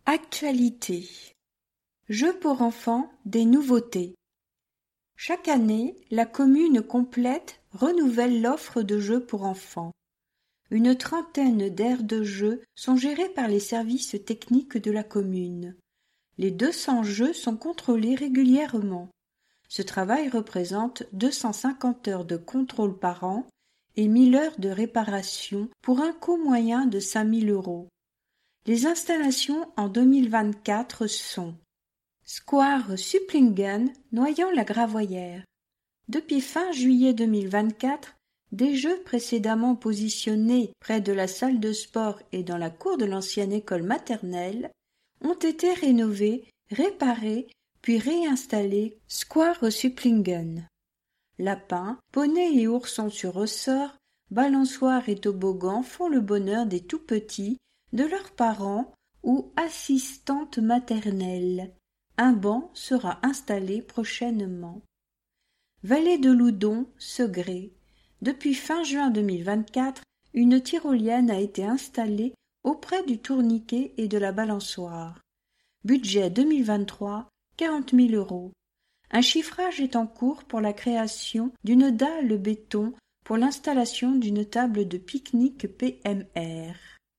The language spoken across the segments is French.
Actualité. Jeux pour enfants, des nouveautés. Chaque année, la commune complète renouvelle l'offre de jeux pour enfants. Une trentaine d'aires de jeux sont gérées par les services techniques de la commune. Les 200 jeux sont contrôlés régulièrement. Ce travail représente 250 heures de contrôle par an et 1000 heures de réparation pour un coût moyen de 5 000 €. Les installations en 2024 sont Square Supplingen, Noyant-la-Gravoyère. Depuis fin juillet 2024, des jeux précédemment positionnés près de la salle de sport et dans la cour de l'ancienne école maternelle ont été rénovés, réparés puis réinstallés Square Supplingen. Lapins, poneys et oursons sur ressort, balançoires et toboggans font le bonheur des tout-petits, de leurs parents ou assistantes maternelles. Un banc sera installé prochainement. Vallée de Loudon, Segré. Depuis fin juin 2024, une tyrolienne a été installée auprès du tourniquet et de la balançoire. Budget 2023, 40 000 €. Un chiffrage est en cours pour la création d'une dalle béton pour l'installation d'une table de pique-nique PMR.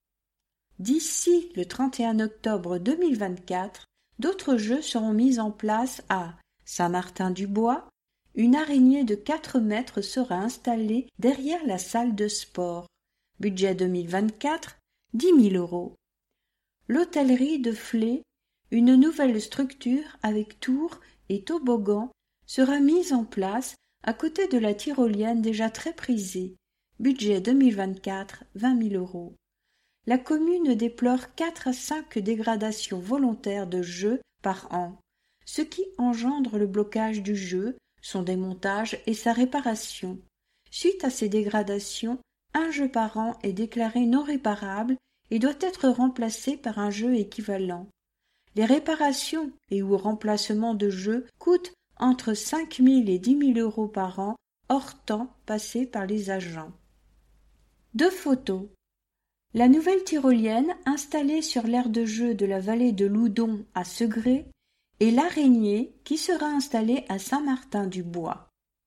D'ici le 31 octobre 2024, d'autres jeux seront mis en place à Saint-Martin-du-Bois. Une araignée de 4 mètres sera installée derrière la salle de sport. Budget 2024, 10 000 €. L'hôtellerie de Flé, une nouvelle structure avec tour et toboggan, sera mise en place à côté de la tyrolienne déjà très prisée. Budget 2024, 20 000 €. La commune déplore 4 à 5 dégradations volontaires de jeux par an, ce qui engendre le blocage du jeu, son démontage et sa réparation. Suite à ces dégradations, un jeu par an est déclaré non réparable et doit être remplacé par un jeu équivalent. Les réparations et ou remplacements de jeux coûtent entre 5 000 et 10 000 € par an, hors temps passé par les agents. 2 photos. La nouvelle tyrolienne installée sur l'aire de jeu de la vallée de Loudon à Segré et l'araignée qui sera installée à Saint-Martin-du-Bois.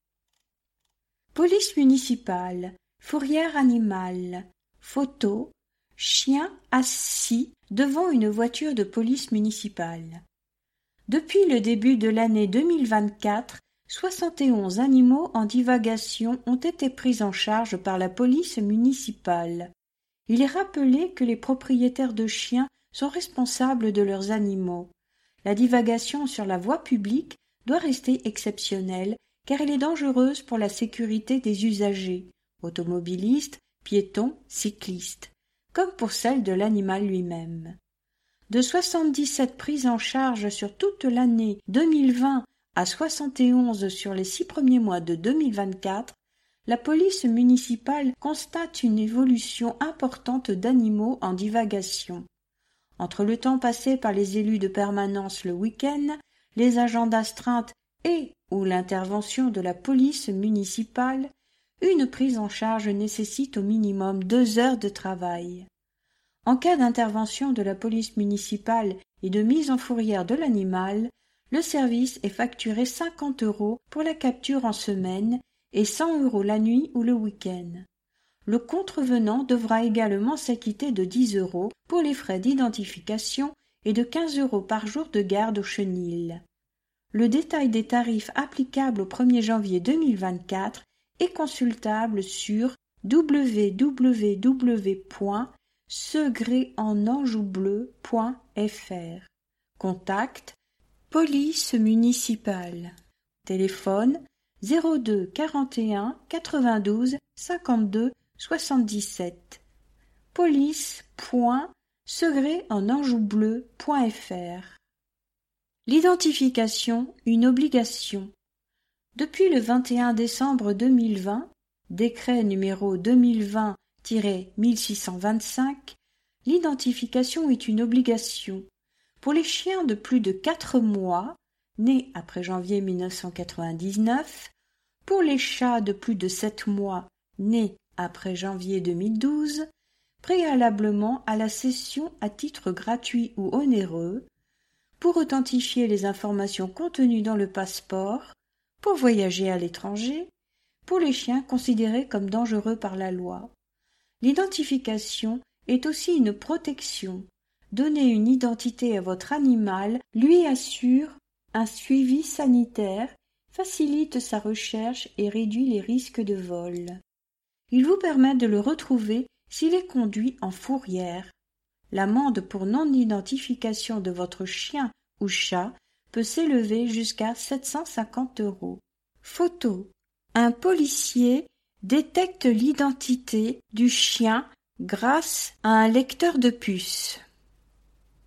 Police municipale, fourrière animale, photo, chien assis devant une voiture de police municipale. Depuis le début de l'année 2024, 71 animaux en divagation ont été pris en charge par la police municipale. Il est rappelé que les propriétaires de chiens sont responsables de leurs animaux. La divagation sur la voie publique doit rester exceptionnelle car elle est dangereuse pour la sécurité des usagers, automobilistes, piétons, cyclistes, comme pour celle de l'animal lui-même. De 77 prises en charge sur toute l'année 2020 à 71 sur les 6 premiers mois de 2024, la police municipale constate une évolution importante d'animaux en divagation. Entre le temps passé par les élus de permanence le week-end, les agents d'astreinte et ou l'intervention de la police municipale, une prise en charge nécessite au minimum 2 heures de travail. En cas d'intervention de la police municipale et de mise en fourrière de l'animal, le service est facturé 50 € pour la capture en semaine et 100 € la nuit ou le week-end. Le contrevenant devra également s'acquitter de 10 € pour les frais d'identification et de 15 € par jour de garde au chenil. Le détail des tarifs applicables au 1er janvier 2024 est consultable sur www.segréenanjoubleu.fr. Contact police municipale. Téléphone 02 41 92 52 77. police.segréenanjoubleu.fr. L'identification, une obligation. Depuis le 21 décembre 2020, décret numéro 2020-1625, l'identification est une obligation. Pour les chiens de plus de 4 mois, nés après janvier 1999, pour les chats de plus de 7 mois, nés après janvier 2012, préalablement à la cession à titre gratuit ou onéreux, pour authentifier les informations contenues dans le passeport, pour voyager à l'étranger, pour les chiens considérés comme dangereux par la loi. L'identification est aussi une protection. Donner une identité à votre animal lui assure un suivi sanitaire, facilite sa recherche et réduit les risques de vol. Il vous permet de le retrouver s'il est conduit en fourrière. L'amende pour non-identification de votre chien ou chat peut s'élever jusqu'à 750 €. Photo. Un policier détecte l'identité du chien grâce à un lecteur de puce.